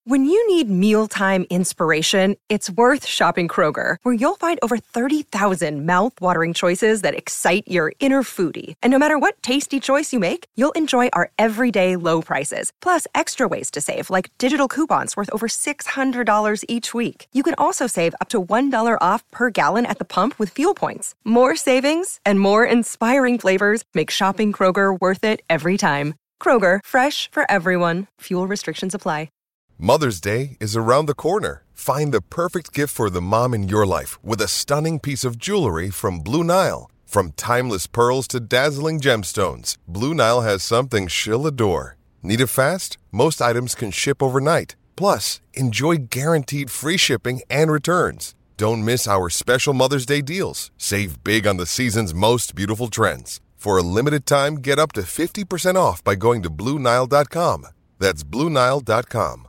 When you need mealtime inspiration, it's worth shopping Kroger, where you'll find over 30,000 mouth-watering choices that excite your inner foodie. And no matter what tasty choice you make, you'll enjoy our everyday low prices, plus extra ways to save, like digital coupons worth over $600 each week. You can also save up to $1 off per gallon at the pump with fuel points. More savings and more inspiring flavors make shopping Kroger worth it every time. Kroger, fresh for everyone. Fuel restrictions apply. Mother's Day is around the corner. Find the perfect gift for the mom in your life with a stunning piece of jewelry from Blue Nile. From timeless pearls to dazzling gemstones, Blue Nile has something she'll adore. Need it fast? Most items can ship overnight. Plus, enjoy guaranteed free shipping and returns. Don't miss our special Mother's Day deals. Save big on the season's most beautiful trends. For a limited time, get up to 50% off by going to BlueNile.com. That's BlueNile.com.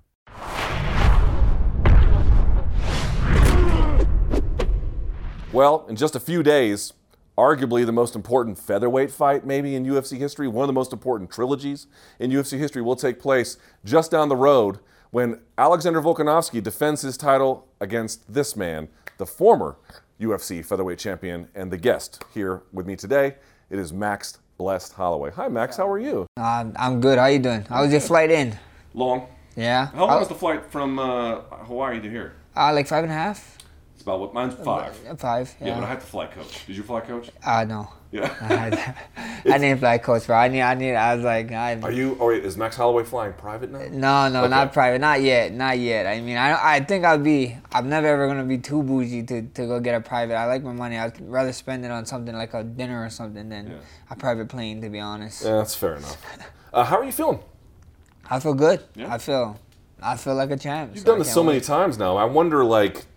Well, in just a few days, arguably the most important featherweight fight maybe in UFC history, one of the most important trilogies in UFC history will take place just down the road when Alexander Volkanovski defends his title against this man, the former UFC featherweight champion and the guest here with me today. It is Max Blessed Holloway. Hi, Max. How are you? I'm good. How you doing? How was your flight in? Long. Yeah. How long was the flight from Hawaii to here? Like 5.5. It's about what? Mine's 5. 5. Yeah. Yeah, but I had to fly coach. Did you fly coach? No. Yeah. I didn't fly coach, bro. I was like, Are you? Oh wait, is Max Holloway flying private now? No, Okay. not private. Not yet. I mean, I think I'm never ever gonna be too bougie to go get a private. I like my money. I'd rather spend it on something like a dinner or something than a private plane, to be honest. Yeah, that's fair enough. How are you feeling? I feel good. Yeah. I feel like a champ. You've done this so many times now. I wonder, like,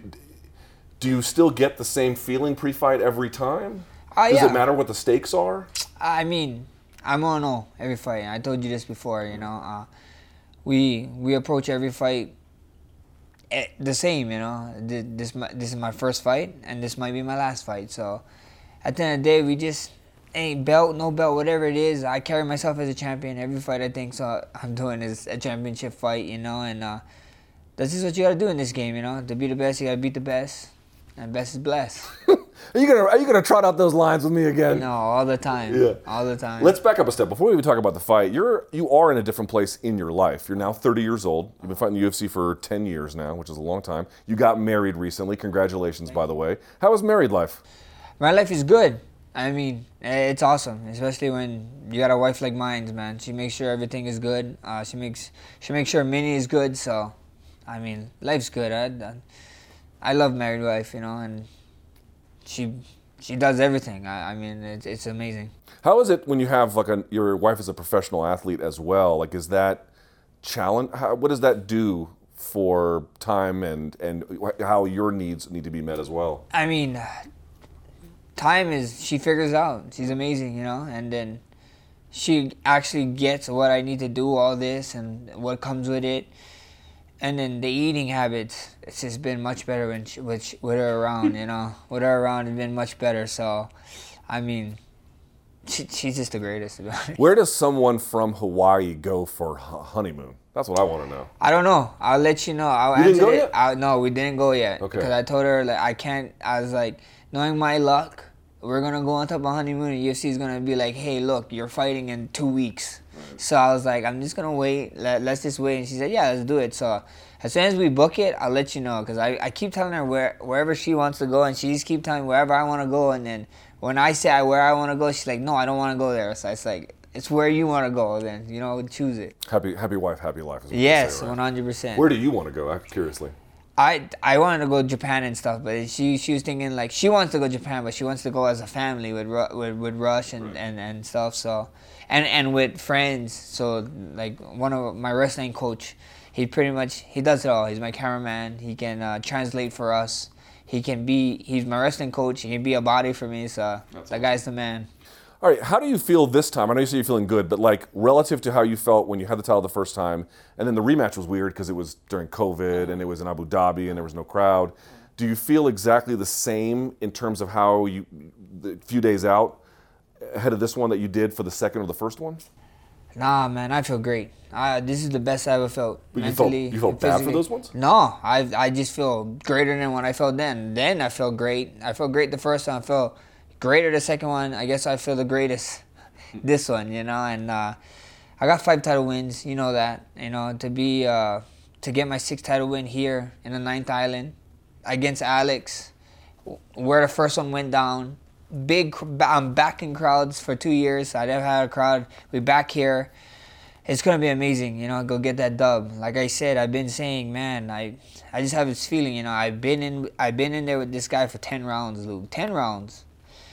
do you still get the same feeling pre-fight every time? Does it matter what the stakes are? I mean, I'm 0-0 every fight. I told you this before, you know. We approach every fight the same, you know. This is my first fight, and this might be my last fight. So, at the end of the day, we just ain't belt, no belt, whatever it is. I carry myself as a champion every fight. I think so. I'm doing is a championship fight, you know, and that's just what you gotta do in this game, you know. To be the best, you gotta beat the best, and best is blessed. Are you gonna trot out those lines with me again? No, all the time. Yeah. All the time. Let's back up a step. Before we even talk about the fight, you are in a different place in your life. You're now 30 years old. You've been fighting the UFC for 10 years now, which is a long time. You got married recently. Congratulations, by the way. How was married life? My life is good. I mean, it's awesome, especially when you got a wife like mine, man. She makes sure everything is good. She makes sure Minnie is good. So, I mean, life's good. I love married wife, you know, and she does everything. I mean, it's amazing. How is it when you have your wife is a professional athlete as well? Like, is that challenge? What does that do for time and how your needs need to be met as well? I mean, she figures out. She's amazing, you know, and then she actually gets what I need to do, all this and what comes with it. And then the eating habits, it's just been much better with her around, you know. With her around, it's been much better. So, I mean, she's just the greatest about it. Where does someone from Hawaii go for honeymoon? That's what I want to know. I don't know. I'll let you know. You didn't go yet? No, we didn't go yet. Okay. Because I told her, like, I was like, knowing my luck, we're going to go on top of honeymoon and UFC is going to be like, hey, look, you're fighting in 2 weeks. Right. So I was like, I'm just going to wait. Let's just wait. And she said, yeah, let's do it. So as soon as we book it, I'll let you know. Because I keep telling her wherever she wants to go, and she just keep telling me wherever I want to go. And then when I say where I want to go, she's like, no, I don't want to go there. So it's like, it's where you want to go then. You know, choose it. Happy wife, happy life. Is what yes, say, right? 100%. Where do you want to go, curiously? I wanted to go to Japan and stuff, but she was thinking like she wants to go to Japan, but she wants to go as a family with Rush and stuff. So and with friends. So like one of my wrestling coach, he does it all. He's my cameraman. He can translate for us. He's my wrestling coach. He can be a body for me. So that guy's the man. All right, how do you feel this time? I know you say you're feeling good, but like relative to how you felt when you had the title the first time, and then the rematch was weird because it was during COVID and it was in Abu Dhabi and there was no crowd. Do you feel exactly the same in terms of how the few days out ahead of this one that you did for the second or the first one? Nah, man, I feel great. This is the best I ever felt. But mentally, you felt bad for those ones? No, I just feel greater than what I felt then. Then I felt great. I felt great the first one. I felt greater the second one. I guess I feel the greatest this one, you know. And I got 5 title wins. You know that. You know, to get my 6th title win here in the 9th island against Alex, where the first one went down. I'm back in crowds for 2 years. I never had a crowd. We're back here. It's gonna be amazing, you know. Go get that dub. Like I said, I've been saying, man, I just have this feeling, you know. I've been in there with this guy for 10 rounds, Luke. 10 rounds.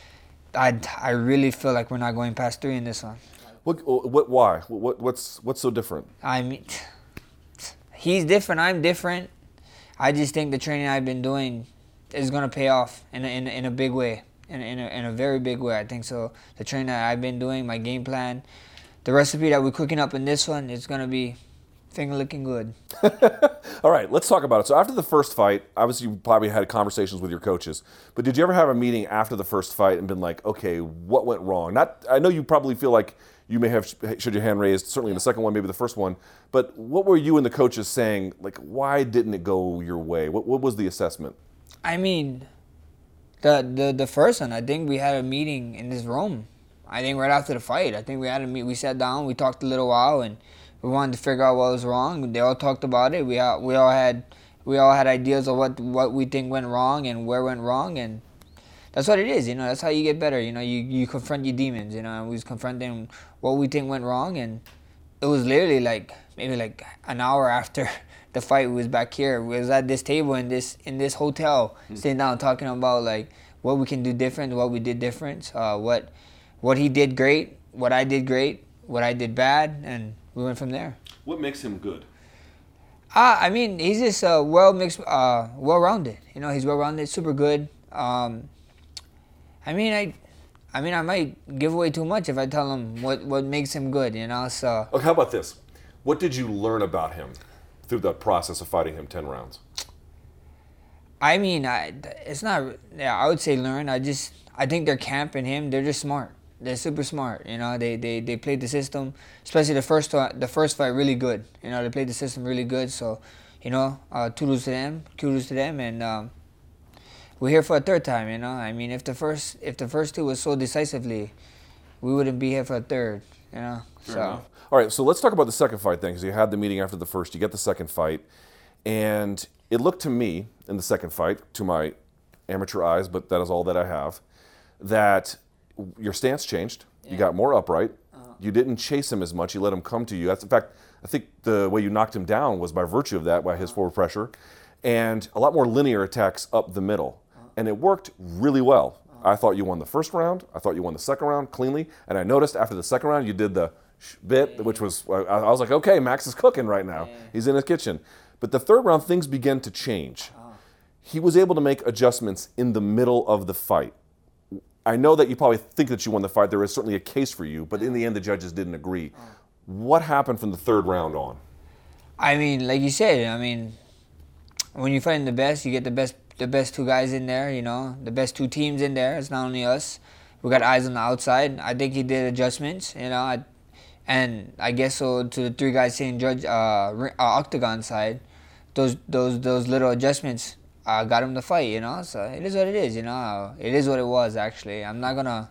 I really feel like we're not going past 3 in this one. Why? What's so different? I mean, he's different. I'm different. I just think the training I've been doing is gonna pay off in a big way, in a very big way. I think so. The training that I've been doing, my game plan. The recipe that we're cooking up in this one is going to be finger looking good. All right, let's talk about it. So after the first fight, obviously you probably had conversations with your coaches, but did you ever have a meeting after the first fight and been like, okay, what went wrong? I know you probably feel like you may have should your hand raised, certainly in the second one, maybe the first one, but what were you and the coaches saying, like, why didn't it go your way? What was the assessment? I mean, the first one, I think we had a meeting in this room. I think right after the fight, I think we sat down, we talked a little while, and we wanted to figure out what was wrong. They all talked about it. We all had ideas of what we think went wrong and where went wrong, and that's what it is. You know, that's how you get better. You know, you confront your demons. You know, and we was confronting what we think went wrong, and it was literally maybe an hour after the fight. We was back here. We was at this table in this hotel, sitting down talking about like what we can do different, what we did different, what he did great, what I did great, what I did bad, and we went from there. What makes him good? I mean, he's just well-rounded. You know, he's well-rounded, super good. I mean, I might give away too much if I tell him what makes him good. You know, so. Okay, how about this? What did you learn about him through the process of fighting him 10 rounds? I mean, it's not. Yeah, I would say learn. I think their camp and him, they're just smart. They're super smart, you know. They played the system, especially the first fight, really good. You know, they played the system really good. So, you know, kudos to them, and we're here for a third time. You know, I mean, if the first 2 was so decisively, we wouldn't be here for a third. You know, Fair enough. All right, so let's talk about the second fight then, because you had the meeting after the first, you get the second fight, and it looked to me in the second fight, to my amateur eyes, but that is all that I have, that your stance changed. You got more upright. You didn't chase him as much. You let him come to you. That's, in fact, I think the way you knocked him down was by virtue of that, by his forward pressure, and a lot more linear attacks up the middle. And it worked really well. I thought you won the first round. I thought you won the second round cleanly. And I noticed after the second round you did the bit, which was, I was like, okay, Max is cooking right now. He's in his kitchen. But the third round, things began to change. He was able to make adjustments in the middle of the fight. I know that you probably think that you won the fight. There is certainly a case for you, but in the end, the judges didn't agree. What happened from the third round on? I mean, like you said, I mean, when you're fighting the best, you get the best 2 guys in there, you know, the best 2 teams in there. It's not only us. We got eyes on the outside. I think he did adjustments, you know, and I guess so to the 3 guys sitting octagon side, those little adjustments got him the fight, you know. So it is what it is, you know. It is what it was, actually. I'm not gonna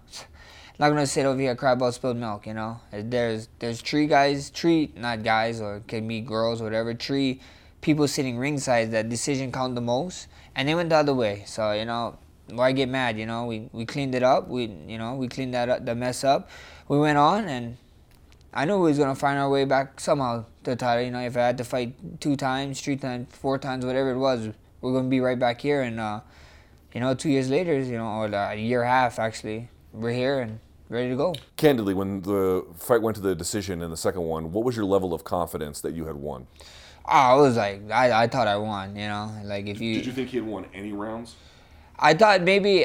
sit over here and cry about spilled milk, you know. There's 3 guys, not guys, or it can be girls, or whatever. 3 people sitting ringside that decision count the most, and they went the other way. So, you know, why get mad? You know, we cleaned it up. We cleaned the mess up. We went on, and I knew we was gonna find our way back somehow to the title. You know, if I had to fight 2 times, 3 times, 4 times, whatever it was, we're gonna be right back here. And you know, 2 years later, you know, or a year and a half actually, we're here and ready to go. Candidly, when the fight went to the decision in the second one, what was your level of confidence that you had won? I was like, I thought I won. You know, like if you. Did you think he had won any rounds? I thought maybe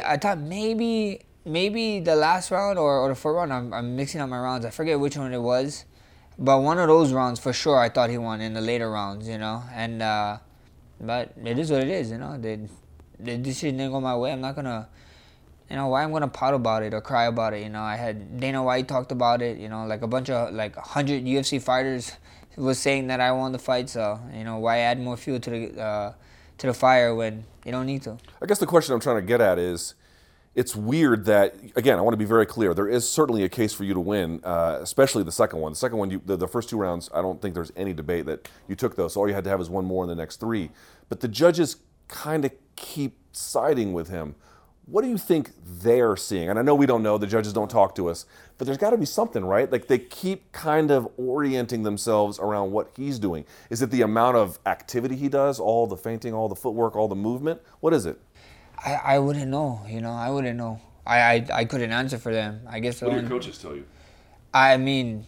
the last round or the fourth round. I'm mixing up my rounds. I forget which one it was, but one of those rounds for sure I thought he won in the later rounds. You know, and but it is what it is. You know, the decision didn't go my way. I'm not gonna why I'm gonna pout about it or cry about it. I had Dana White talked about it. Like a bunch of 100 UFC fighters was saying that I won the fight. So why add more fuel to the fire when you don't need to? I guess the question I'm trying to get at is, it's weird that, again, I want to be very clear. There is certainly a case for you to win, especially the second one. The second one, the first 2 rounds, I don't think there's any debate that you took those. So all you had to have is one more in the next 3. But the judges kind of keep siding with him. What do you think they're seeing? And I know we don't know, the judges don't talk to us, but there's got to be something, right? Like they keep kind of orienting themselves around what he's doing. Is it the amount of activity he does, all the feinting, all the footwork, all the movement? What is it? I wouldn't know, I wouldn't know. I couldn't answer for them. I guess. What do your coaches tell you? I mean,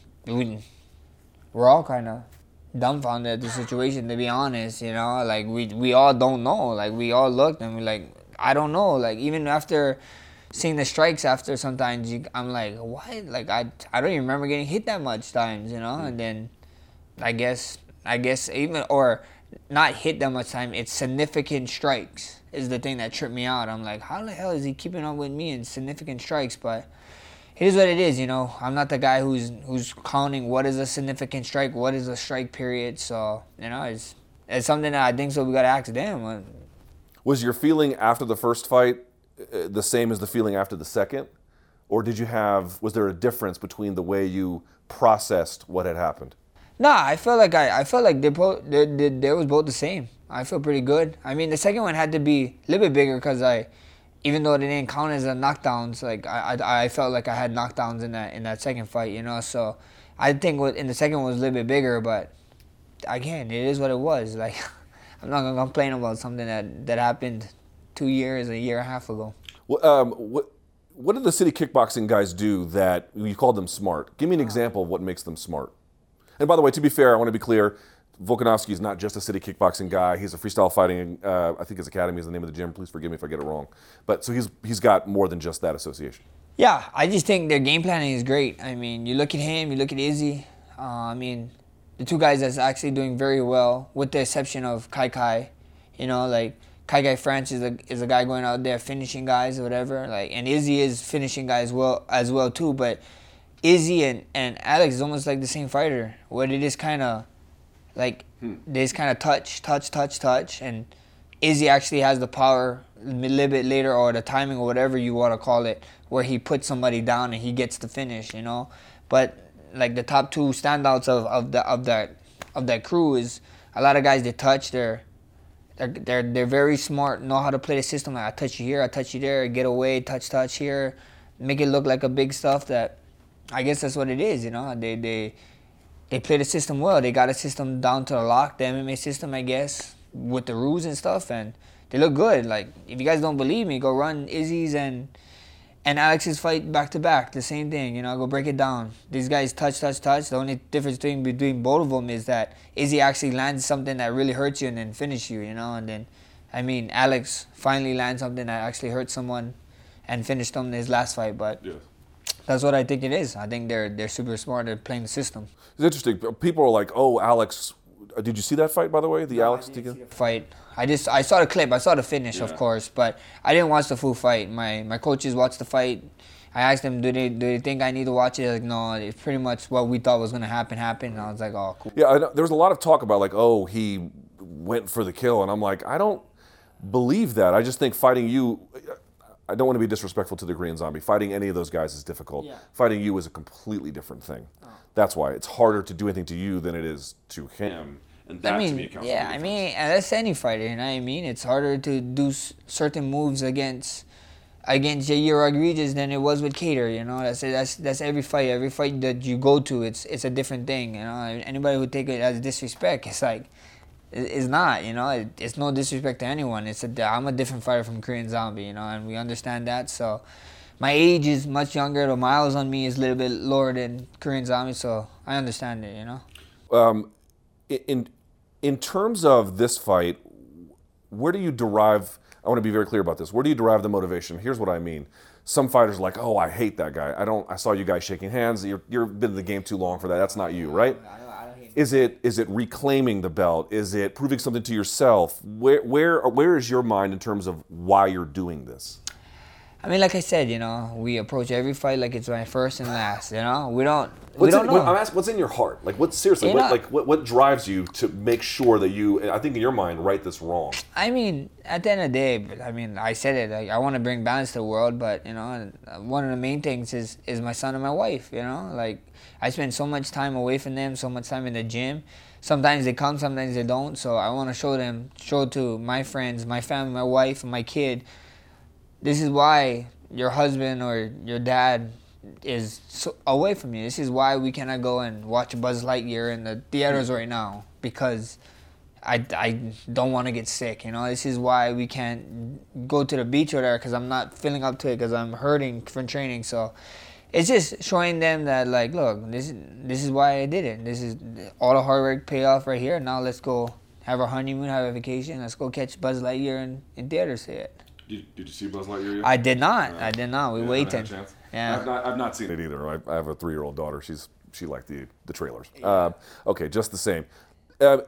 we're all kind of dumbfounded at the situation, to be honest, Like, we all don't know. Like, we all looked and we're like, I don't know. Like, even after seeing the strikes after sometimes, I'm like, what? Like, I don't even remember getting hit that much times, And then I guess even, or not hit that much time, it's significant strikes is the thing that tripped me out. I'm like, how the hell is he keeping up with me in significant strikes? But it is what it is, I'm not the guy who's counting what is a significant strike, what is a strike period. So, it's something that I think so we got to ask them. Was your feeling after the first fight the same as the feeling after the second? Or was there a difference between the way you processed what had happened? Nah, I felt like they was both the same. I feel pretty good. I mean, the second one had to be a little bit bigger because even though they didn't count as a knockdowns, like I felt like I had knockdowns in that second fight, So I think in the second one was a little bit bigger, but again, it is what it was. Like, I'm not gonna complain about something that happened 2 years, a year and a half ago. Well, what do the city kickboxing guys do that you called them smart? Give me an example of what makes them smart. And by the way, to be fair, I want to be clear. Volkanovski is not just a city kickboxing guy. He's a freestyle fighting, I think his academy is the name of the gym. Please forgive me if I get it wrong. But so he's got more than just that association. Yeah, I just think their game planning is great. I mean, you look at him, you look at Izzy. The 2 guys that's actually doing very well, with the exception of Kai Kai. Like Kai Kai France is a guy going out there finishing guys or whatever. Like, and Izzy is finishing guys as well too. But Izzy and Alex is almost like the same fighter, where they just kind of they just kind of touch, and Izzy actually has the power a little bit later, or the timing, or whatever you want to call it, where he puts somebody down and he gets the finish, But like the top 2 standouts of that crew is a lot of guys that touch. They're very smart, know how to play the system. Like, I touch you here, I touch you there, get away, touch here, make it look like a big stuff. That I guess that's what it is, They play the system well. They got a system down to the lock, the MMA system, I guess, with the rules and stuff, and they look good. Like, if you guys don't believe me, go run Izzy's and Alex's fight back to back. The same thing, go break it down. These guys touch. The only difference between both of them is that Izzy actually lands something that really hurts you and then finish you, And then, Alex finally lands something that actually hurt someone and finished him in his last fight, but. Yes. That's what I think it is. I think they're super smart at playing the system. It's interesting. People are like, "Oh, Alex, did you see that fight, by the way? The Alex I didn't see the fight. I saw the clip. I saw the finish, of course, but I didn't watch the full fight. My coaches watched the fight. I asked them, do they think I need to watch it? They're like, no, it's pretty much what we thought was gonna happen. And I was like, oh, cool. Yeah, there was a lot of talk about like, oh, he went for the kill, and I'm like, I don't believe that. I just think fighting you. I don't want to be disrespectful to the Korean Zombie. Fighting any of those guys is difficult. Yeah. Fighting you is a completely different thing. Oh. That's why it's harder to do anything to you than it is to him. And that to me accounts for the difference. That's any fighter. It's harder to do certain moves against Jair Rodriguez than it was with Kattar. That's every fight. Every fight that you go to, it's a different thing. Anybody who take it as disrespect, it's like. It's not, it's no disrespect to anyone. I'm a different fighter from Korean Zombie, and we understand that. So my age is much younger. The miles on me is a little bit lower than Korean Zombie, so I understand it, In terms of this fight, where do you derive, I want to be very clear about this, where do you derive the motivation? Here's what I mean. Some fighters are like, oh, I hate that guy. I saw you guys shaking hands. You've been in the game too long for that. That's not you, right? Is it reclaiming the belt? Is it proving something to yourself? Where is your mind in terms of why you're doing this? I mean, like I said, we approach every fight like it's my first and last. We don't know. I'm asking, what's in your heart? Like, seriously? What drives you to make sure that you? I think in your mind, right this wrong. I mean, at the end of the day, I said it. Like, I want to bring balance to the world, but one of the main things is my son and my wife. Like, I spend so much time away from them, so much time in the gym. Sometimes they come, sometimes they don't. So I want to show to my friends, my family, my wife, and my kid. This is why your husband or your dad is away from you. This is why we cannot go and watch Buzz Lightyear in the theaters right now, because I don't want to get sick. This is why we can't go to the beach or there, because I'm not feeling up to it, because I'm hurting from training. So it's just showing them that, like, look, this is why I did it. This is all the hard work pay off right here. Now let's go have our honeymoon, have a vacation. Let's go catch Buzz Lightyear in theaters here. Did you see Buzz Lightyear yet? I did not. We waited. Yeah. I've not seen it either. I have a 3-year-old daughter. She liked the trailers. Okay, just the same. So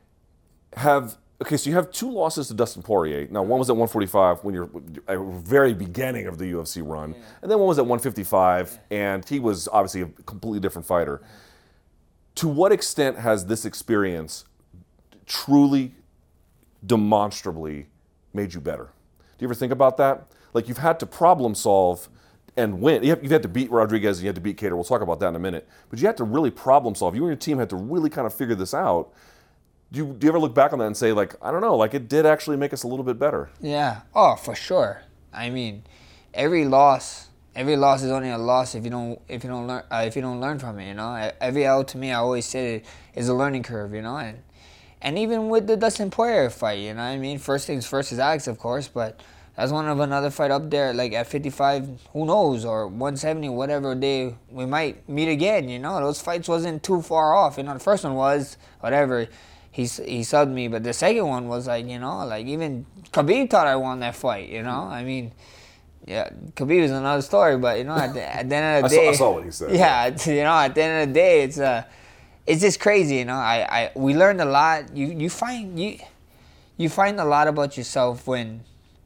you have 2 losses to Dustin Poirier. Now, one was at 145 when you're at the very beginning of the UFC run, and then one was at 155, and he was obviously a completely different fighter. To what extent has this experience truly, demonstrably made you better? Do you ever think about that? Like, you've had to problem solve and win. You've had to beat Rodriguez and you had to beat Kattar. We'll talk about that in a minute. But you had to really problem solve. You and your team had to really kind of figure this out. Do you ever look back on that and say, like, I don't know, like, it did actually make us a little bit better? Yeah. Oh, for sure. I mean, every loss is only a loss if you don't learn from it. Every L, to me, I always said it is a learning curve. And even with the Dustin Poirier fight, first things first is Alex, of course, but that's one of another fight up there, like at 55, who knows, or 170, whatever day we might meet again. Those fights wasn't too far off. The first one was whatever. He subbed me, but the second one was like even Khabib thought I won that fight. Yeah, Khabib is another story, but at the end of the day, I saw what he said. Yeah, at the end of the day, it's just crazy. We learned a lot. You find a lot about yourself when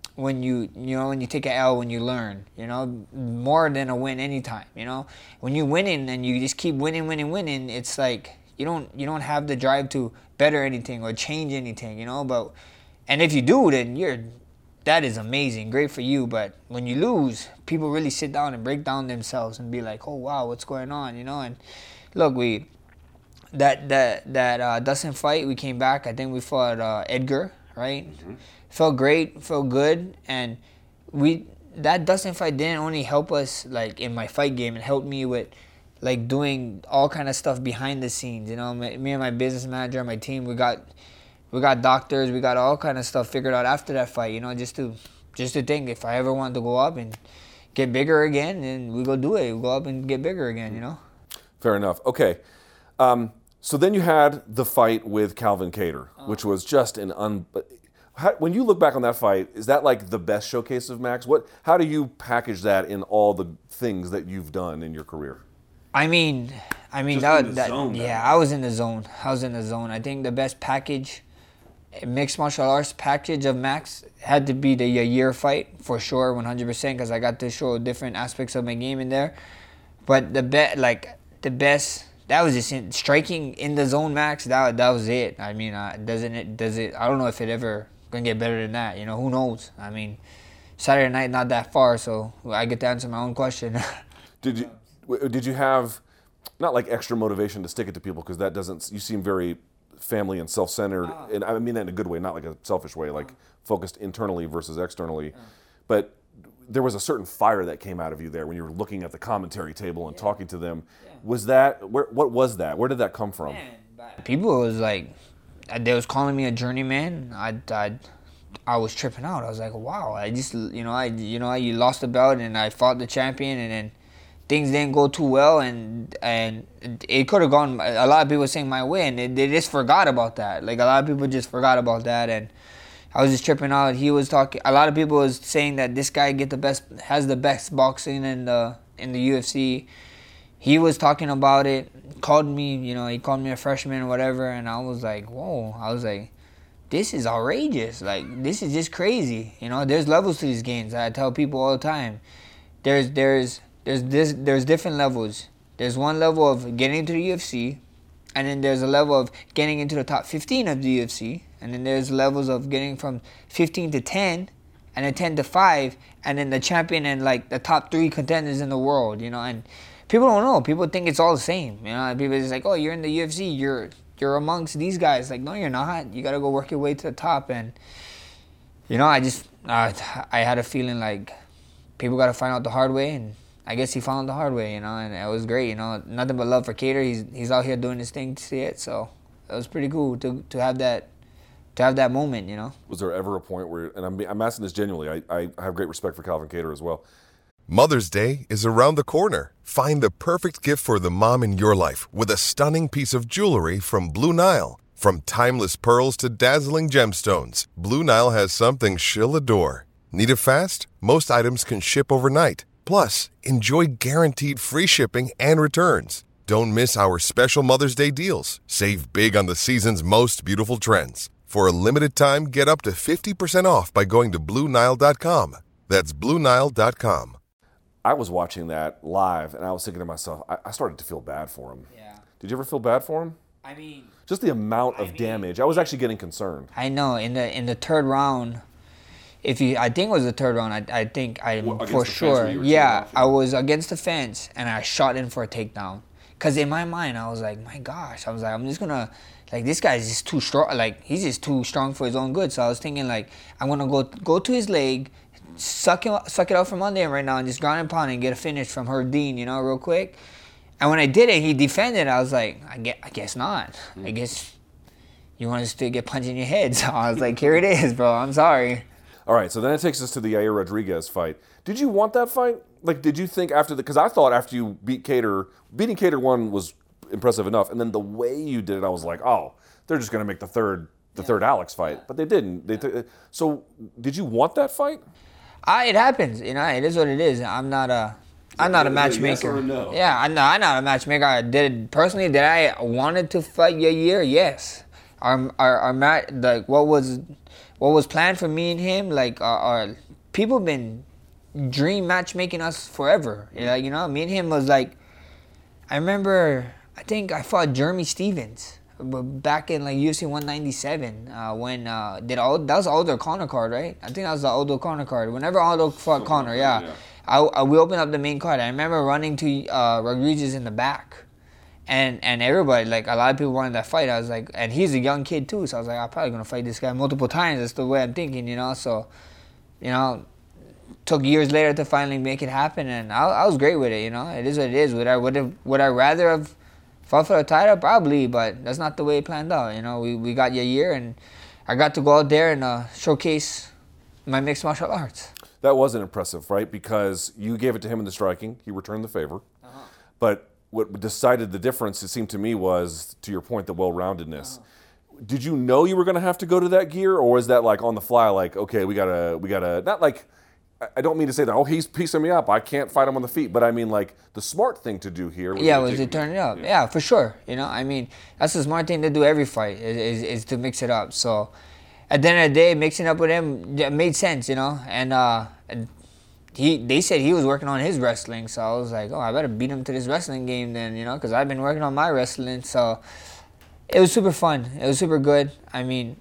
you take an L, when you learn. More than a win anytime. When you're winning and you just keep winning, it's like you don't have the drive to better anything or change anything. And if you do, then that is amazing, great for you. But when you lose, people really sit down and break down themselves and be like, oh wow, what's going on? And look, that Dustin fight, we came back. I think we fought Edgar, right? Mm-hmm. Felt great, felt good, and that Dustin fight didn't only help us like in my fight game. It helped me with like doing all kind of stuff behind the scenes. Me and my business manager and my team, we got doctors, we got all kind of stuff figured out after that fight. Just to think if I ever wanted to go up and get bigger again, then we go do it. We go up and get bigger again. Fair enough. Okay. So then you had the fight with Calvin Kattar, which was just when you look back on that fight, is that like the best showcase of Max? How do you package that in all the things that you've done in your career? I was in the zone. I think the best package, mixed martial arts package of Max had to be the Yair fight for sure, 100%, because I got to show different aspects of my game in there. But the best. That was just striking in the zone, Max. That was it. Does it? I don't know if it ever gonna get better than that. Who knows? Saturday night not that far, so I get to answer my own question. Did you have not like extra motivation to stick it to people, because that doesn't? You seem very family and self-centered, and I mean that in a good way, not like a selfish way, like focused internally versus externally, but. There was a certain fire that came out of you there when you were looking at the commentary table and talking to them. Yeah. Was that what was that? Where did that come from? People was like, they was calling me a journeyman. I was tripping out. I was like, wow. I just you lost the belt and I fought the champion, and then things didn't go too well, and it could have gone. A lot of people were saying my way, and they just forgot about that. Like a lot of people just forgot about that, and. I was just tripping out. He was talking. A lot of people was saying that this guy has the best boxing in the UFC. He was talking about it. Called me, he called me a freshman or whatever, and I was like, whoa. I was like, this is outrageous. Like, this is just crazy. You know, there's levels to these games. I tell people all the time. There's different levels. There's one level of getting into the UFC, and then there's a level of getting into the top 15 of the UFC, and then there's levels of getting from 15 to 10, and then 10 to 5, and then the champion and like the top 3 contenders in the world, you know. And people don't know. People think it's all the same, you know. People are just like, oh, you're in the UFC, you're amongst these guys. Like, no, you're not. You gotta go work your way to the top. And you know, I had a feeling like people gotta find out the hard way, and I guess he found the hard way, you know, and it was great, you know. Nothing but love for Kattar. He's out here doing his thing to see it, so it was pretty cool to have that moment, you know. Was there ever a point where, and I'm asking this genuinely, I have great respect for Calvin Kattar as well. Mother's Day is around the corner. Find the perfect gift for the mom in your life with a stunning piece of jewelry from Blue Nile. From timeless pearls to dazzling gemstones, Blue Nile has something she'll adore. Need it fast? Most items can ship overnight. Plus, enjoy guaranteed free shipping and returns. Don't miss our special Mother's Day deals. Save big on the season's most beautiful trends. For a limited time, get up to 50% off by going to BlueNile.com. That's BlueNile.com. I was watching that live, and I was thinking to myself, I started to feel bad for him. Yeah. Did you ever feel bad for him? I mean, just the amount of damage. I was actually getting concerned. I know. In the third round, I think it was the third round. I think for sure. Yeah, I was against the fence, and I shot in for a takedown. Cause in my mind, I was like, my gosh, I'm just gonna, like, this guy's just too strong. Like, he's just too strong for his own good. So I was thinking, like, I'm gonna go to his leg, suck it out from under him right now, and just ground and pound and get a finish from Herrdine, you know, real quick. And when I did it, he defended. I was like, I guess not. I guess you want to still get punched in your head. So I was like, here it is, bro. I'm sorry. All right, so then it takes us to the Yair Rodriguez fight. Did you want that fight? Like, did you think after because I thought after you beat Kattar, beating Kattar one was impressive enough, and then the way you did it, I was like, oh, they're just going to make the third Alex fight, but they didn't. So, did you want that fight? It happens, you know. It is what it is. I'm not a matchmaker. Yes or no? Yeah, I'm not a matchmaker. Did I wanted to fight Yair? Yes. Our match, like, what was planned for me and him, like, our people been dream matchmaking us forever. You know, me and him was like, I remember, I think I fought Jeremy Stevens back in like UFC 197 when that was Aldo Conor card, right? I think that was the Aldo Conor card. Whenever Aldo fought Conor, yeah. We opened up the main card. I remember running to Rodriguez in the back. And everybody, like, a lot of people wanted that fight. I was like, and he's a young kid too, so I was like, I'm probably going to fight this guy multiple times. That's the way I'm thinking, you know? So, you know, took years later to finally make it happen, and I was great with it, you know? It is what it is. Would I rather have fought for the title? Probably, but that's not the way it planned out, you know? We got Yair, and I got to go out there and showcase my mixed martial arts. That wasn't impressive, right? Because you gave it to him in the striking. He returned the favor. Uh-huh. But what decided the difference, it seemed to me, was, to your point, the well-roundedness. Did you know you were going to have to go to that gear, or was that like on the fly, like, okay, we gotta, not like, I don't mean to say that, oh, he's piecing me up, I can't fight him on the feet, but I mean, like, the smart thing to do here was to turn it up. Yeah, for sure. You know, I mean, that's the smart thing to do every fight, is to mix it up. So at the end of the day, mixing up with him made sense, you know, and they said he was working on his wrestling, so I was like, oh, I better beat him to this wrestling game then, you know, because I've been working on my wrestling. So it was super fun. It was super good. I mean,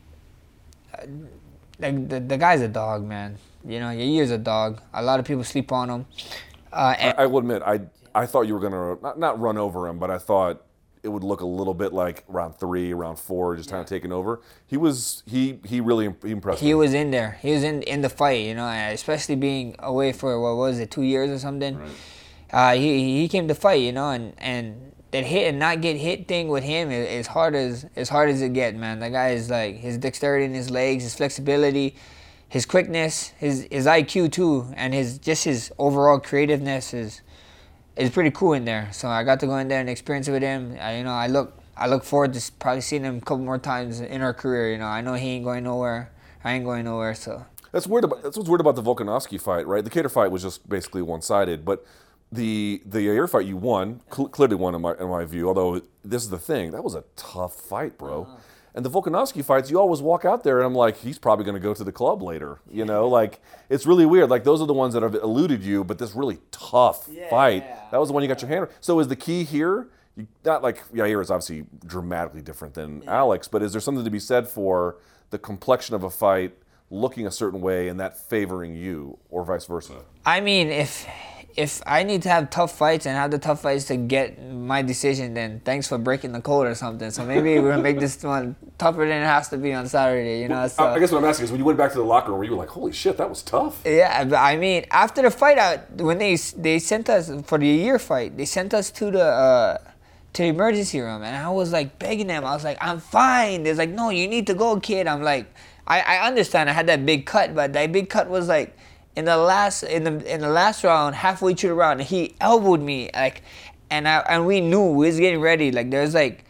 like, the guy's a dog, man. You know, Yair's a dog. A lot of people sleep on him. I will admit, I thought you were going to, not run over him, but I thought it would look a little bit like round 3, round 4, just kind of taking over. He really impressed me. He was in there. He was in the fight, you know, especially being away for, what was it, 2 years or something. Right. He came to fight, you know, and that hit and not get hit thing with him is hard as it gets, man. The guy is like, his dexterity in his legs, his flexibility, his quickness, his IQ too, and his overall creativeness is pretty cool in there. So I got to go in there and experience it with him. I look forward to probably seeing him a couple more times in our career. You know, I know he ain't going nowhere. I ain't going nowhere. So that's what's weird about the Volkanovski fight, right? The Kattar fight was just basically one-sided, but the Yair fight you won, clearly won in my view. Although this is the thing, that was a tough fight, bro. And the Volkanovski fights, you always walk out there and I'm like, he's probably going to go to the club later. You know, like, it's really weird. Like, those are the ones that have eluded you, but this really tough fight, that was the one you got your hand. So is the key here, not like Yair is obviously dramatically different than Alex, but is there something to be said for the complexion of a fight looking a certain way and that favoring you, or vice versa? I mean, if I need to have tough fights and have the tough fights to get my decision, then thanks for breaking the code or something. So maybe we're gonna make this one tougher than it has to be on Saturday, you know? So, I guess what I'm asking is, when you went back to the locker room, you were like, holy shit, that was tough. Yeah, but I mean, after the fight, when they sent us for the Yair fight, they sent us to the emergency room, and I was like begging them. I was like, I'm fine. They're like, no, you need to go, kid. I'm like, I understand I had that big cut, but that big cut was like, in the last round, halfway through the round, he elbowed me, like, and we knew we was getting ready. Like, there's like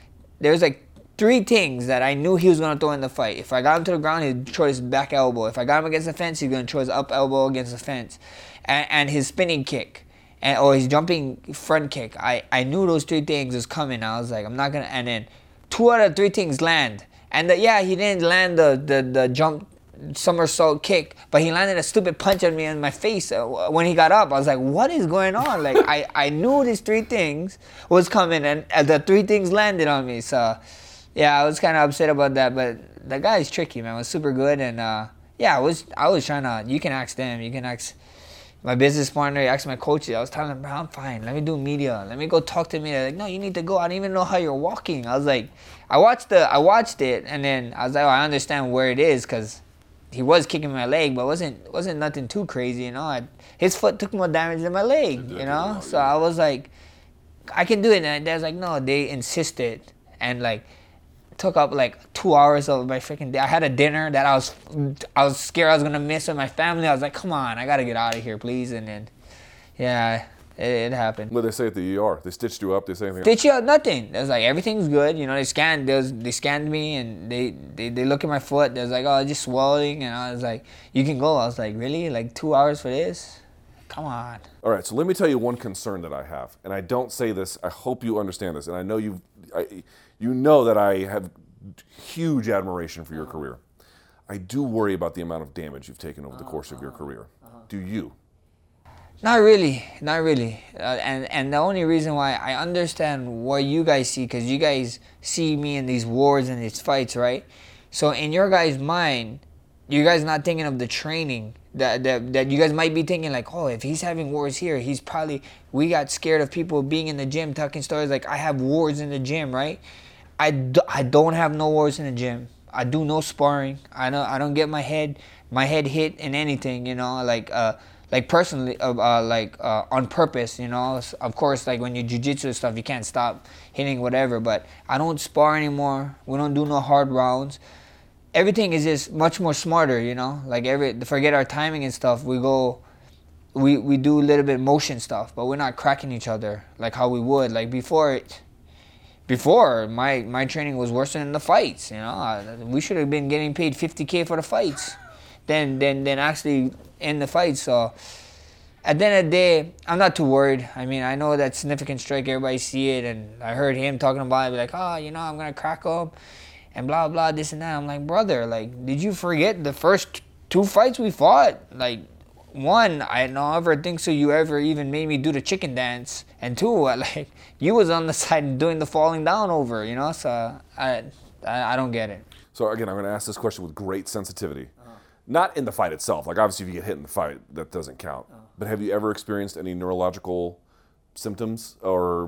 3 things that I knew he was gonna throw in the fight. If I got him to the ground, he'd throw his back elbow. If I got him against the fence, he's gonna throw his up elbow against the fence, and his spinning kick, or his jumping front kick. I knew those 3 things was coming. I was like, I'm not gonna. And then 2 out of 3 things land, and he didn't land the jump somersault kick, but he landed a stupid punch on me in my face when he got up. I was like, what is going on? Like, I knew these 3 things was coming, and the 3 things landed on me. So yeah, I was kind of upset about that, but the guy is tricky, man. It was super good, and I was trying to, you can ask them, you can ask my business partner, ask my coaches. I was telling them, bro, I'm fine, let me do media, let me go talk to media. They're like, no, you need to go, I don't even know how you're walking. I was like, I watched it, and then I was like, oh, I understand where it is, because he was kicking my leg, but wasn't nothing too crazy, you know. His foot took more damage than my leg, you know. So I was like, I can do it. And they was like, no, they insisted, and like took up like 2 hours of my freaking day. I had a dinner that I was scared I was gonna miss with my family. I was like, come on, I gotta get out of here, please. And then, yeah. It happened. What did they say at the ER? They stitched you up? They say anything? Stitched you up? Nothing. It was like, everything's good. You know, they scanned me, and they look at my foot. They was like, oh, it's just swelling. And I was like, you can go. I was like, really? Like 2 hours for this? Come on. All right, so let me tell you one concern that I have. And I don't say this, I hope you understand this. And I know you know that I have huge admiration for your career. I do worry about the amount of damage you've taken over the course of your career. Do you? Not really. And the only reason why I understand what you guys see, because you guys see me in these wars and these fights, right? So in your guys' mind, you guys not thinking of the training that you guys might be thinking like, oh, if he's having wars here, we got scared of people being in the gym talking stories like I have wars in the gym, right? I don't have no wars in the gym. I do no sparring. I don't get my head hit in anything, you know, like personally, on purpose, you know. Of course, like when you jiu-jitsu and stuff, you can't stop hitting whatever, but I don't spar anymore. We don't do no hard rounds. Everything is just much more smarter, you know. Like forget our timing and stuff. We do a little bit motion stuff, but we're not cracking each other like how we would. Like before, my training was worse than the fights, you know. We should have been getting paid $50K for the fights than actually in the fight. So at the end of the day, I'm not too worried. I mean, I know that significant strike, everybody see it, and I heard him talking about it, like, oh, you know, I'm gonna crack up and blah blah this and that. I'm like, brother, like, did you forget the first 2 fights we fought? Like, 1, I don't ever think so you ever even made me do the chicken dance, and 2, like, you was on the side doing the falling down over, you know. So I don't get it. So again, I'm going to ask this question with great sensitivity. Not in the fight itself. Like, obviously, if you get hit in the fight, that doesn't count. But have you ever experienced any neurological symptoms or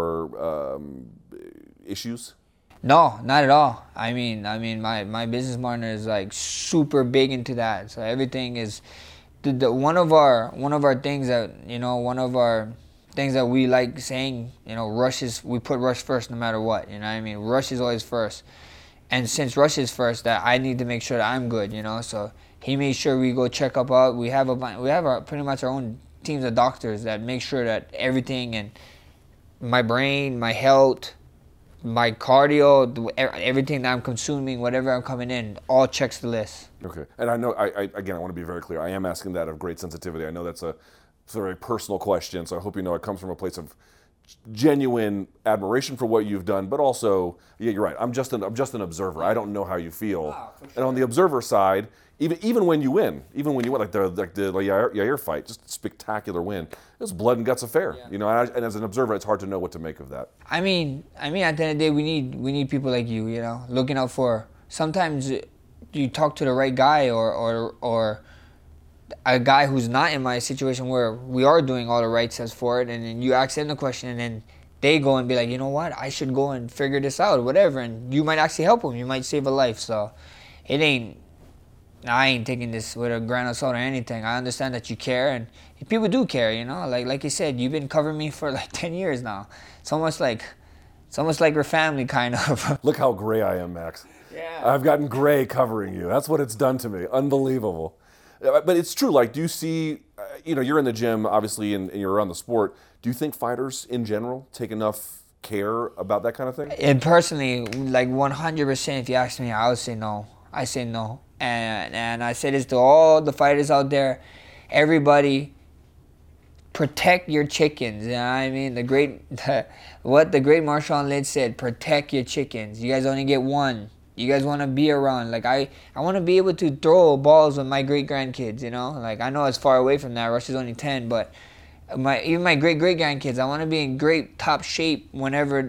issues? No, not at all. I mean, my business partner is like super big into that. So everything is one of our things that, you know, one of our things that we like saying, you know, we put Rush first no matter what. You know what I mean? Rush is always first. And since Rush is first, that I need to make sure that I'm good, you know. So he made sure we go check up out. We have pretty much our own teams of doctors that make sure that everything, and my brain, my health, my cardio, everything that I'm consuming, whatever I'm coming in, all checks the list. Okay. And I know, again, I want to be very clear. I am asking that of great sensitivity. I know it's a very personal question, so I hope you know it comes from a place of genuine admiration for what you've done, but also, yeah, you're right. I'm just an observer. I don't know how you feel. For sure. And on the observer side, even when you win, like the Yair fight, just a spectacular win. It was blood and guts affair, Yeah. you know. And as an observer, it's hard to know what to make of that. I mean, at the end of the day, we need people like you, you know, looking out for. Sometimes you talk to the right guy or a guy who's not in my situation where we are doing all the right steps for it, and then you ask them the question, and then they go and be like, you know what, I should go and figure this out or whatever, and you might actually help them. You might save a life. So I ain't taking this with a grain of salt or anything. I understand that you care, and people do care, you know. Like you said, you've been covering me for like 10 years now. It's almost like your family, kind of. Look how gray I am, Max. Yeah. I've gotten gray covering you. That's what it's done to me. Unbelievable. But it's true. Like, do you see, you're in the gym, obviously, and you're around the sport. Do you think fighters in general take enough care about that kind of thing? And personally, like 100%, if you ask me, I would say no. I say no. And I say this to all the fighters out there. Everybody, protect your chickens. You know what I mean? What the great Marshawn Lynch said, protect your chickens. You guys only get one. You guys want to be around. Like, I want to be able to throw balls with my great-grandkids, you know? Like, I know it's far away from that. Rush is only 10, but even my great-great-grandkids, I want to be in great top shape whenever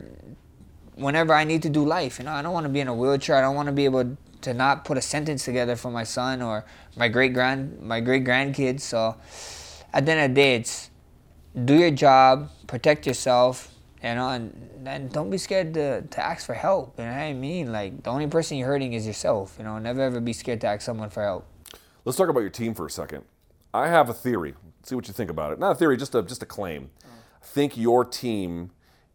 I need to do life, you know? I don't want to be in a wheelchair. I don't want to be able to not put a sentence together for my son or my great-grandkids. So, at the end of the day, it's do your job, protect yourself, you know, and don't be scared to ask for help. You know what I mean? Like, the only person you're hurting is yourself. You know, never ever be scared to ask someone for help. Let's talk about your team for a second. I have a theory. See what you think about it. Not a theory, just a claim. I think your team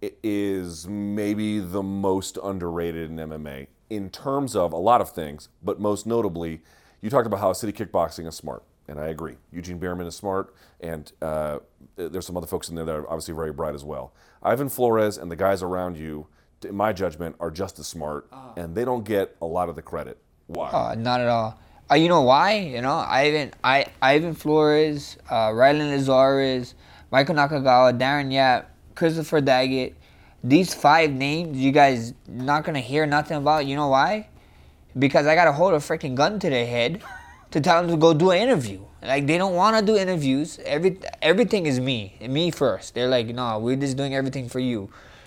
is maybe the most underrated in MMA in terms of a lot of things, but most notably, you talked about how City Kickboxing is smart. And I agree. Eugene Behrman is smart, and there's some other folks in there that are obviously very bright as well. Ivan Flores and the guys around you, in my judgment, are just as smart, and they don't get a lot of the credit. Why? Not at all. You know why? You know, Ivan Flores, Rylan Lazarus, Michael Nakagawa, Darren Yap, Christopher Daggett. These 5 names you guys not gonna hear nothing about. You know why? Because I gotta hold a freaking gun to their head to tell them to go do an interview. Like, they don't want to do interviews. Everything is me first. They're like, no, we're just doing everything for you.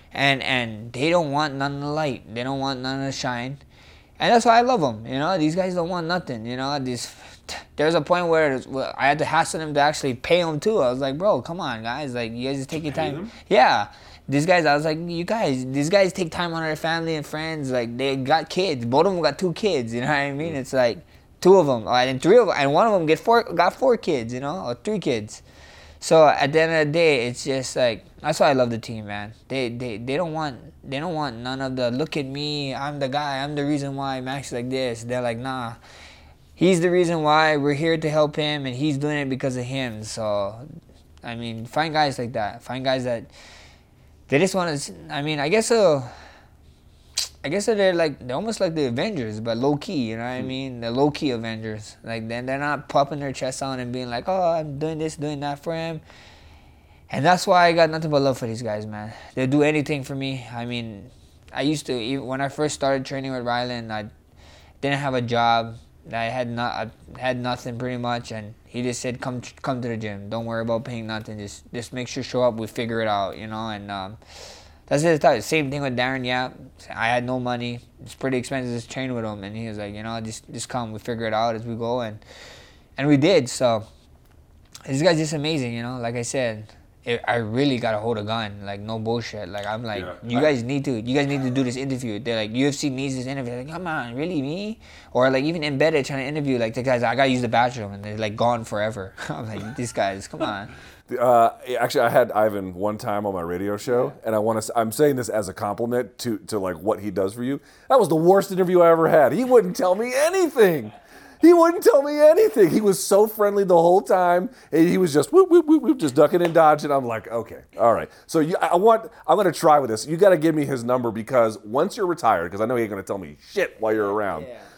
And they don't want none of the light. They don't want none of the shine. And that's why I love them. You know, these guys don't want nothing. You know, there's a point where I had to hassle them to actually pay them too. I was like, bro, come on, guys. Like, you guys just take your time. Yeah. These guys, I was like, these guys take time on their family and friends. Like, they got kids. Both of them got 2 kids. You know what I mean? It's like, 2 of them, and 3 of them, and one of them got 4 kids, you know, or 3 kids. So at the end of the day, it's just like, that's why I love the team, man. They don't want none of the look at me, I'm the guy, I'm the reason why Max is like this. They're like, nah, he's the reason why we're here to help him, and he's doing it because of him. So, I mean, find guys like that. Find guys that they just want to. I mean, I guess they're almost like the Avengers, but low key, you know what I mean? The low key Avengers. Like, then they're not popping their chest on and being like, oh, I'm doing this, doing that for him. And that's why I got nothing but love for these guys, man. They'll do anything for me. I mean, I used to, even when I first started training with Rylan, I didn't have a job. I had nothing pretty much, and he just said, come to the gym. Don't worry about paying nothing. Just make sure you show up. We figure it out, you know, and that's it. Same thing with Darren Yap. I had no money. It's pretty expensive to train with him. And he was like, you know, just come. We figure it out as we go. And we did. So this guy's just amazing, you know. Like I said, I really got to hold a gun. Like, no bullshit. Like, I'm like, you guys need to do this interview. They're like, UFC needs this interview. Like, come on, really, me? Or like, even Embedded trying to interview, like, the guys, I got to use the bathroom. And they're like, gone forever. I'm like, these guys, come on. Actually, I had Ivan one time on my radio show, and I'm saying this as a compliment to like what he does for you. That was the worst interview I ever had. He wouldn't tell me anything. He was so friendly the whole time, and he was just whoop, whoop, whoop, whoop, just ducking and dodging. I'm like, okay, all right. So I'm going to try with this. You got to give me his number, because once you're retired, because I know you ain't going to tell me shit while you're around. Yeah.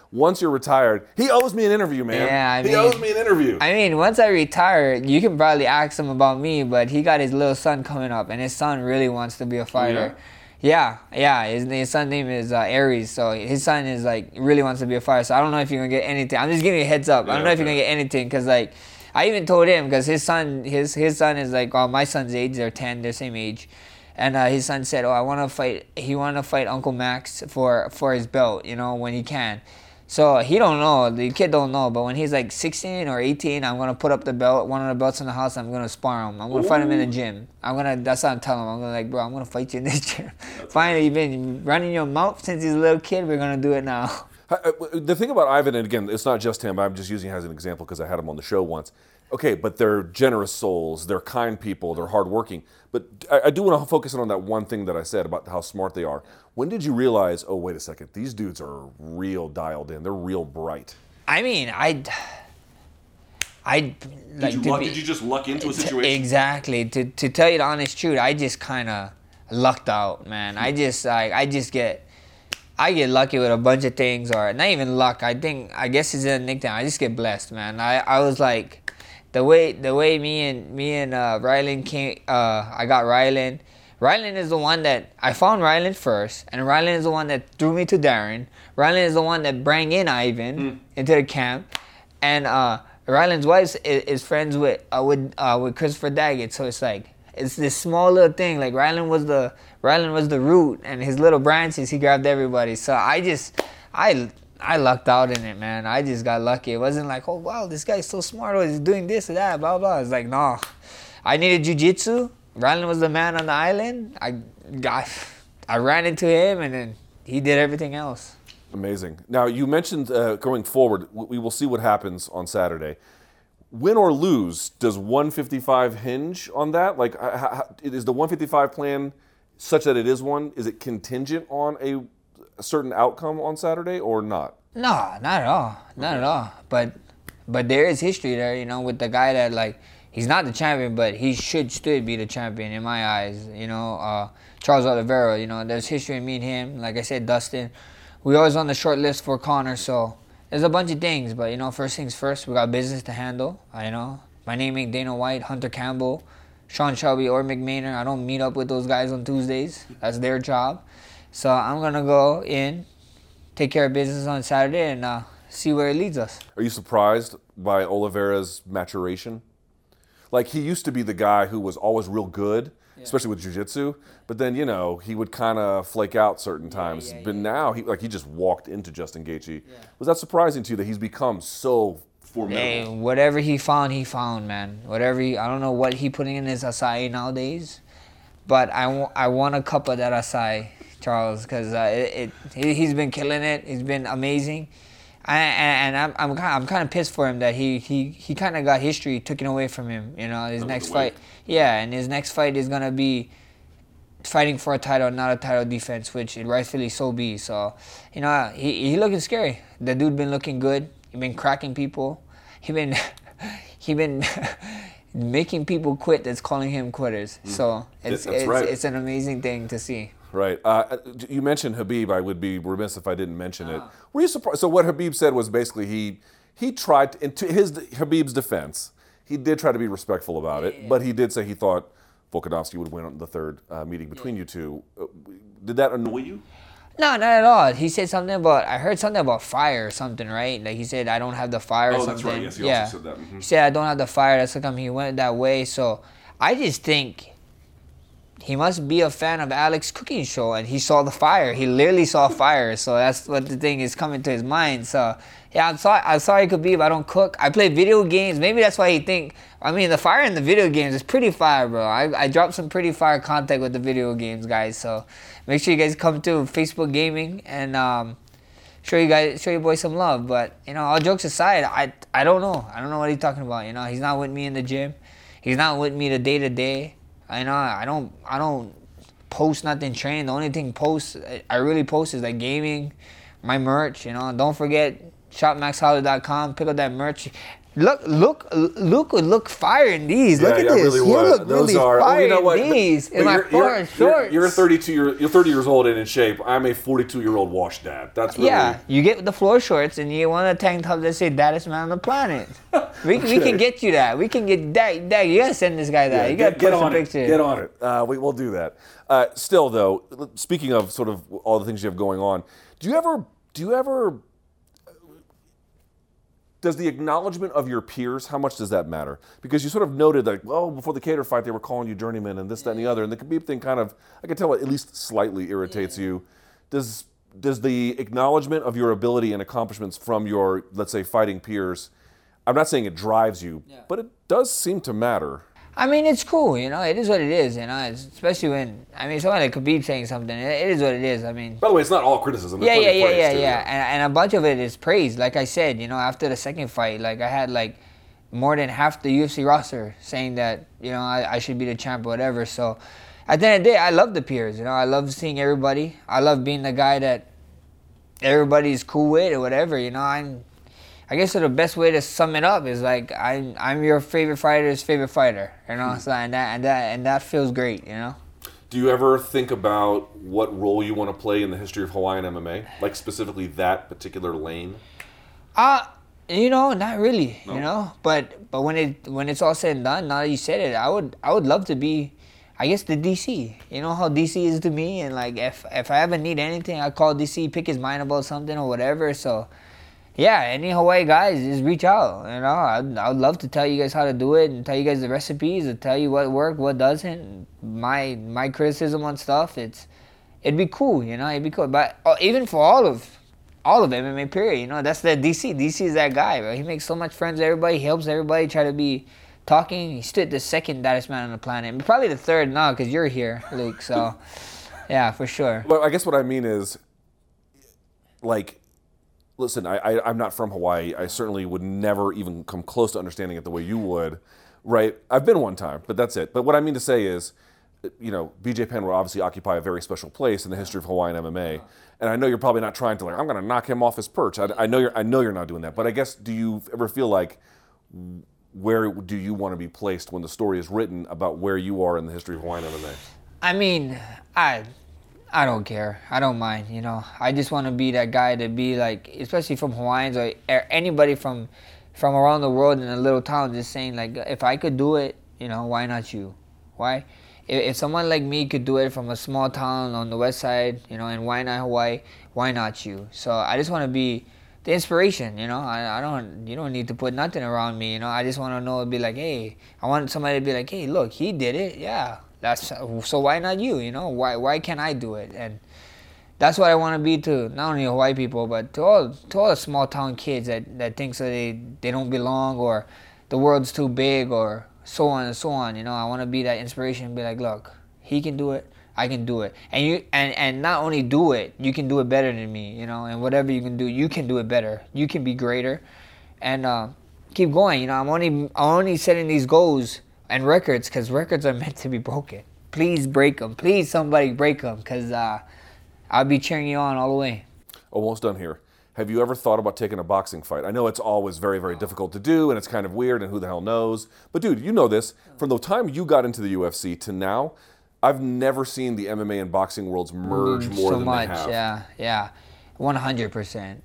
once you're retired, he owes me an interview, man. Yeah, he owes me an interview. I mean, once I retire, you can probably ask him about me, but he got his little son coming up, and his son really wants to be a fighter. Yeah. His son's name is Aries, so his son is like really wants to be a fighter. So I don't know if you're gonna get anything. I'm just giving you a heads up. I don't know if you're gonna get anything, because like I even told him, because his son is like my son's age. They're 10, they're same age. And his son said, "Oh, I want to fight." He wanted to fight Uncle Max for his belt, when he can. So he don't know. The kid don't know. But when he's like 16 or 18, I'm gonna put up the belt, one of the belts in the house. I'm gonna spar him. I'm gonna fight him in the gym. That's what I'm telling him. I'm gonna like, bro, I'm gonna fight you in this gym. Finally, you've been running your mouth since he's a little kid. We're gonna do it now. The thing about Ivan, and again, it's not just him. I'm just using him as an example because I had him on the show once. Okay, but they're generous souls, they're kind people, they're hardworking. But I do want to focus on that one thing that I said about how smart they are. When did you realize, oh, wait a second, these dudes are real dialed in, they're real bright? I mean, Did you just luck into a situation? Exactly. To tell you the honest truth, I just kind of lucked out, man. I get lucky with a bunch of things, or not even luck. I guess it's a nickname. I just get blessed, man. I was like, the way me and Rylan came. I got Rylan. Rylan is the one that I found Rylan first, and Rylan is the one that threw me to Darren. Rylan is the one that brought in Ivan into the camp, and Rylan's wife is friends with Christopher Daggett. So it's like it's this small little thing. Like Rylan was the root, and his little branches he grabbed everybody. So I lucked out in it, man. I just got lucky. It wasn't like, oh wow, this guy's so smart, or he's doing this or that, blah blah. It's like, no, I needed jiu-jitsu. Rylan was the man on the island. I ran into him, and then he did everything else. Amazing. Now, you mentioned going forward, we will see what happens on Saturday. Win or lose, does 155 hinge on that? Like, is the 155 plan such that it is one? Is it contingent on a certain outcome on Saturday or not? No, not at all. Not at all. But there is history there, with the guy that, like, he's not the champion, but he should still be the champion in my eyes. Charles Oliveira, there's history in me and him. Like I said, Dustin, we always on the short list for Conor, so there's a bunch of things. But, first things first, we got business to handle. My name ain't Dana White, Hunter Campbell, Sean Shelby, or McMahon. I don't meet up with those guys on Tuesdays. That's their job. So I'm going to go in, take care of business on Saturday, and see where it leads us. Are you surprised by Oliveira's maturation? Like, he used to be the guy who was always real good, especially with jiu-jitsu, but then, he would kind of flake out certain times. But now, he just walked into Justin Gaethje. Yeah. Was that surprising to you that he's become so formidable? Hey, whatever he found, man. I don't know what he putting in his acai nowadays, but I want a cup of that acai, Charles, because he's been killing it. He's been amazing. And I'm kind of pissed for him that he kind of got history taken away from him. His next fight. Yeah, and his next fight is gonna be fighting for a title, not a title defense, which it rightfully so be. So, he looking scary. The dude been looking good. He been cracking people. He been making people quit that's calling him quitters. So it's an amazing thing to see. Right. You mentioned Khabib. I would be remiss if I didn't mention it. Were you surprised? So what Khabib said was basically he tried, into Khabib's defense, he did try to be respectful about it, but he did say he thought Volkanovski would win on the third meeting between you two. Did that annoy you? No, not at all. He said something about, I heard something about fire or something, right? Like he said, I don't have the fire or something. Oh, that's right. Yes, he also said that. Mm-hmm. He said, I don't have the fire. That's how come he went that way. So I just think he must be a fan of Alex cooking show, and he saw the fire. He literally saw fire, so that's what the thing is coming to his mind. So yeah, I'm sorry Khabib, I don't cook. I play video games. Maybe that's why he think. I mean, the fire in the video games is pretty fire, bro. I dropped some pretty fire content with the video games, guys. So make sure you guys come to Facebook Gaming and show your boy some love. But all jokes aside, I don't know. I don't know what he's talking about. He's not with me in the gym. He's not with me the day to day. I don't post nothing training. The only thing I really post is like gaming, my merch. Don't forget shopmaxholly.com. Pick up that merch. Luke would look fire in these. Yeah, Look at yeah, this. really He would. look Those really are. fire You know what? in these. In my foreign shorts. You're 30 years old and in shape. I'm a 42-year-old wash dad. That's really. Yeah, you get the floor shorts and you want a tank top that say "Baddest man on the planet." We can get you that. We can get that. You gotta send this guy that. Yeah, you gotta get post a on it. picture. Get on it. We'll do that. Still, though, speaking of sort of all the things you have going on, do you ever? Does the acknowledgement of your peers, how much does that matter? Because you sort of noted like, well, before the Kattar fight, they were calling you journeyman and this, that, and the other, and the Khabib thing kind of, I can tell it at least slightly irritates you. Does the acknowledgement of your ability and accomplishments from your, let's say, fighting peers, I'm not saying it drives you, but it does seem to matter. I mean, it's cool, you know. It is what it is, you know. Especially when, I mean, someone like Khabib saying something, it is what it is. I mean, by the way, it's not all criticism. Yeah. And a bunch of it is praise. Like I said, you know, after the second fight, like I had like more than half the UFC roster saying that, you know, I should be the champ or whatever. So at the end of the day, I love the peers. You know, I love seeing everybody. I love being the guy that everybody's cool with or whatever. You know, I guess the best way to sum it up is like I'm your favorite fighter's favorite fighter, you know. So and that feels great, you know. Do you ever think about what role you want to play in the history of Hawaiian MMA, like specifically that particular lane? You know, not really, No? you know. But when it's all said and done, now that you said it, I would love to be, I guess, the DC. You know how DC is to me, and like if I ever need anything, I call DC, pick his mind about something or whatever. So. Yeah, any Hawaii guys, just reach out. You know, I'd love to tell you guys how to do it and tell you guys the recipes and tell you what worked, what doesn't. My criticism on stuff, it'd be cool, you know, it'd be cool. But even for all of MMA, period, you know, that's the DC. DC is that guy, bro. He makes so much friends with everybody. He helps everybody try to be talking. He stood the second baddest man on the planet. Probably the third now because you're here, Luke. So, yeah, for sure. Well, I guess what I mean is, like, listen, I'm not from Hawaii. I certainly would never even come close to understanding it the way you would, right? I've been one time, but that's it. But what I mean to say is, you know, BJ Penn will obviously occupy a very special place in the history of Hawaiian MMA. And I know you're probably not trying to, like, I'm going to knock him off his perch. I know you're not doing that. But I guess, do you ever feel like, where do you want to be placed when the story is written about where you are in the history of Hawaiian MMA? I mean, I don't care. I don't mind, you know. I just want to be that guy to be like, especially from Hawaiians or anybody from around the world in a little town, just saying like, if I could do it, you know, why not you? Why? If someone like me could do it from a small town on the west side, you know, in Waianae, Hawaii, why not you? So I just want to be the inspiration, you know. You don't need to put nothing around me, you know. I just want to know, be like, hey, I want somebody to be like, hey, look, he did it, yeah. So why not you? You know, why can't I do it? And that's what I want to be to not only Hawaii people, but to all the small town kids that think so they don't belong or the world's too big or so on and so on. You know, I want to be that inspiration and be like, look, he can do it, I can do it, and you and not only do it, you can do it better than me. You know, and whatever you can do it better. You can be greater, and keep going. You know, I'm only setting these goals and records because records are meant to be broken. Please break them. Please, somebody break them because I'll be cheering you on all the way. Almost done here. Have you ever thought about taking a boxing fight? I know it's always very, very difficult to do, and it's kind of weird, and who the hell knows? But dude, you know this. From the time you got into the UFC to now, I've never seen the MMA and boxing worlds merge more so than much. they have. Yeah. 100%.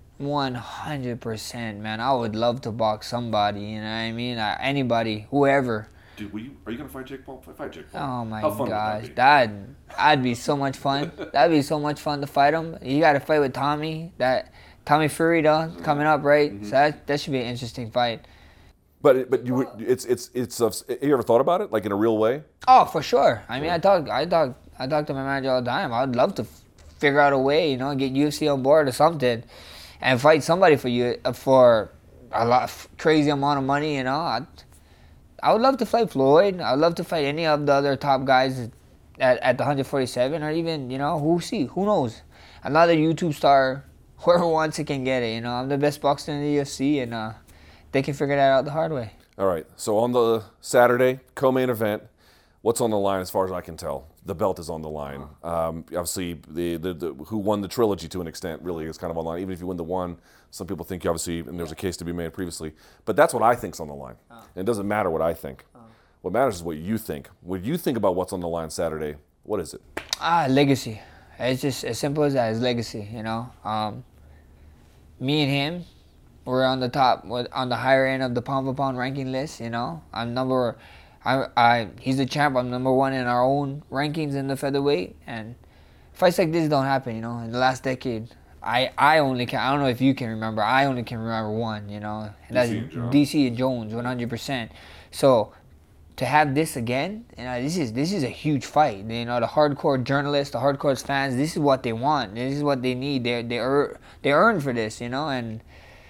100%, man. I would love to box somebody, you know what I mean? Anybody, whoever. Dude, are you going to fight Jake Paul? Fight Jake Paul. Oh my How fun gosh, would that be? that'd be so much fun. That'd be so much fun to fight him. You got to fight with Tommy. That Tommy Fury though coming up, right? Mm-hmm. So that should be an interesting fight. But you ever thought about it like in a real way? Oh, for sure. I mean, I talk to my manager all the time. I'd love to figure out a way, you know, get UFC on board or something, and fight somebody for you for a crazy amount of money, you know. I would love to fight Floyd. I would love to fight any of the other top guys at the 147, or even, you know, who knows? Another YouTube star, whoever wants it can get it, you know. I'm the best boxer in the UFC, and they can figure that out the hard way. All right, so on the Saturday, co-main event, what's on the line as far as I can tell? the belt is on the line. Obviously, the who won the trilogy to an extent really is kind of on the line. Even if you win the one, some people think you obviously, and there's a case to be made previously. But that's what I think's on the line. And it doesn't matter what I think. What matters is what you think. What you think about what's on the line Saturday, what is it? Legacy. It's just as simple as that. It's legacy, you know. Me and him, we're on the top, on the higher end of the pound-for-pound ranking list, you know. He's the champ. I'm number one in our own rankings in the featherweight. And fights like this don't happen, you know. In the last decade, I only can, I don't know if you can remember, I only can remember one, you know. And that's DC and Jones, 100%. So to have this again, you know, this is a huge fight. You know, the hardcore journalists, the hardcore fans, this is what they want. This is what they need. They earn for this, you know. And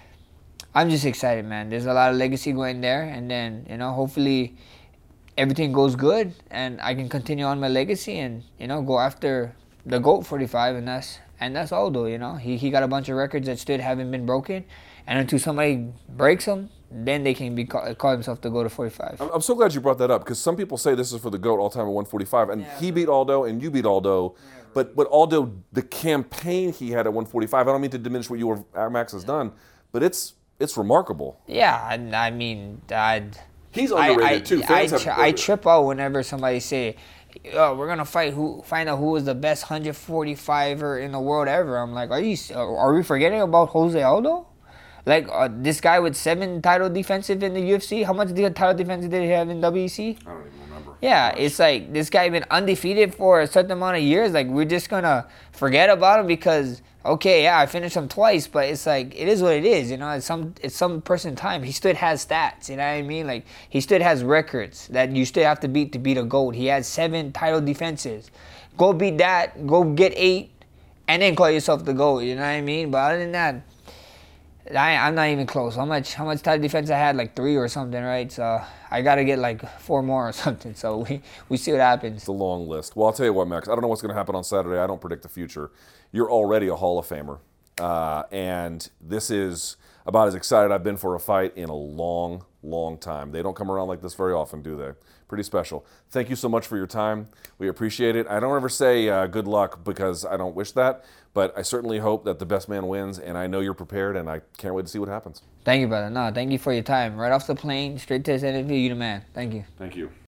I'm just excited, man. There's a lot of legacy going there, and then, you know, hopefully everything goes good and I can continue on my legacy and, you know, go after the GOAT 45, and that's Aldo, you know. He got a bunch of records that still haven't been broken, and until somebody breaks them, then they can call himself the GOAT of 45. I'm so glad you brought that up, because some people say this is for the GOAT all-time at 145, and he beat Aldo and you beat Aldo, but Aldo, the campaign he had at 145, I don't mean to diminish what you or Max has done, but it's remarkable. Yeah, I mean, he's underrated too. I trip out whenever somebody say, "Oh, we're gonna find out who was the best 145er in the world ever." I'm like, are we forgetting about Jose Aldo? Like this guy with 7 title defensive in the UFC. How much title defensive did he have in WEC? I don't even remember. Yeah, it's like this guy been undefeated for a certain amount of years. Like, we're just gonna forget about him because, okay, yeah, I finished him twice, but it's like, it is what it is, you know. It's some person time. He still has stats, you know what I mean? Like, he still has records that you still have to beat a GOAT. He has 7 title defenses. Go beat that. Go get 8, and then call yourself the GOAT. You know what I mean? But other than that, I'm not even close. How much title defense I had? Like 3 or something, right? So I got to get like 4 more or something. So we see what happens. It's a long list. Well, I'll tell you what, Max. I don't know what's going to happen on Saturday. I don't predict the future. You're already a Hall of Famer. And this is about as excited I've been for a fight in a long, long time. They don't come around like this very often, do they? Pretty special. Thank you so much for your time. We appreciate it. I don't ever say good luck because I don't wish that, but I certainly hope that the best man wins, and I know you're prepared, and I can't wait to see what happens. Thank you, brother. No, thank you for your time. Right off the plane, straight to this interview, you the man. Thank you. Thank you.